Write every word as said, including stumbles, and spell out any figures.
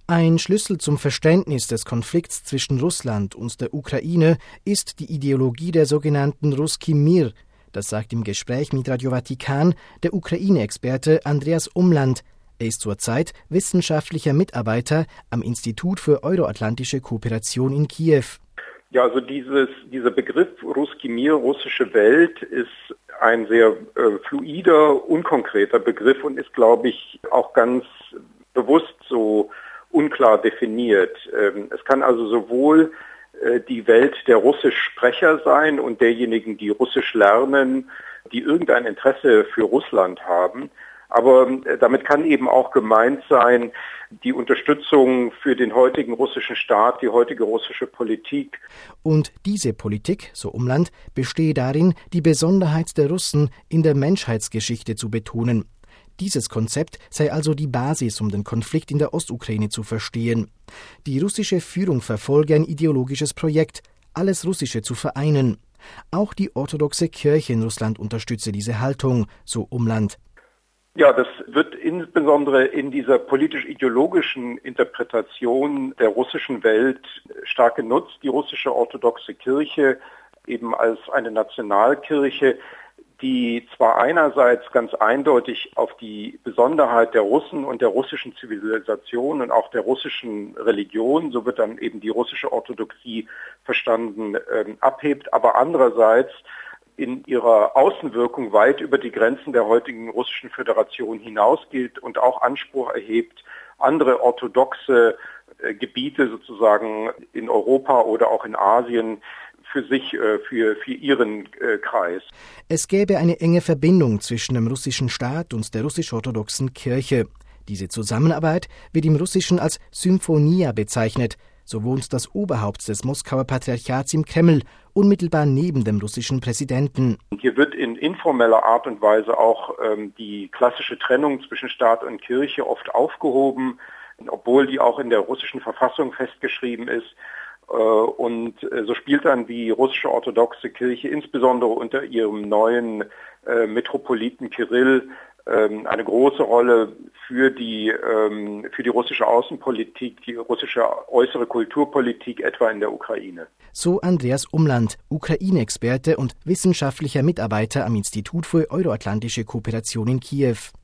Ein Schlüssel zum Verständnis des Konflikts zwischen Russland und der Ukraine ist die Ideologie der sogenannten Russki Mir. Das sagt im Gespräch mit Radio Vatikan der Ukraine-Experte Andreas Umland. Er ist zurzeit wissenschaftlicher Mitarbeiter am Institut für Euroatlantische Kooperation in Kiew. Ja, also dieses, dieser Begriff Russki Mir, russische Welt, ist ein sehr äh, fluider, unkonkreter Begriff und ist, glaube ich, auch ganz bewusst so unklar definiert. Ähm, es kann also sowohl äh, die Welt der Russischsprecher sein und derjenigen, die Russisch lernen, die irgendein Interesse für Russland haben. Aber äh, damit kann eben auch gemeint sein, die Unterstützung für den heutigen russischen Staat, die heutige russische Politik. Und diese Politik, so Umland, bestehe darin, die Besonderheit der Russen in der Menschheitsgeschichte zu betonen. Dieses Konzept sei also die Basis, um den Konflikt in der Ostukraine zu verstehen. Die russische Führung verfolge ein ideologisches Projekt, alles Russische zu vereinen. Auch die orthodoxe Kirche in Russland unterstütze diese Haltung, so Umland. Ja, das wird insbesondere in dieser politisch-ideologischen Interpretation der russischen Welt stark genutzt. Die russische orthodoxe Kirche eben als eine Nationalkirche, die zwar einerseits ganz eindeutig auf die Besonderheit der Russen und der russischen Zivilisation und auch der russischen Religion, so wird dann eben die russische Orthodoxie verstanden, ähm, abhebt, aber andererseits in ihrer Außenwirkung weit über die Grenzen der heutigen Russischen Föderation hinausgeht und auch Anspruch erhebt, andere orthodoxe äh, Gebiete sozusagen in Europa oder auch in Asien für sich, äh, für, für ihren äh, Kreis. Es gäbe eine enge Verbindung zwischen dem russischen Staat und der russisch-orthodoxen Kirche. Diese Zusammenarbeit wird im Russischen als Symphonia bezeichnet. So wohnt das Oberhaupt des Moskauer Patriarchats im Kreml, unmittelbar neben dem russischen Präsidenten. Hier wird in informeller Art und Weise auch ähm, die klassische Trennung zwischen Staat und Kirche oft aufgehoben, obwohl die auch in der russischen Verfassung festgeschrieben ist. Äh, und äh, so spielt dann die russische orthodoxe Kirche insbesondere unter ihrem neuen äh, Metropoliten Kirill eine große Rolle für die, für die russische Außenpolitik, die russische äußere Kulturpolitik, etwa in der Ukraine. So Andreas Umland, Ukraine-Experte und wissenschaftlicher Mitarbeiter am Institut für Euroatlantische Kooperation in Kiew.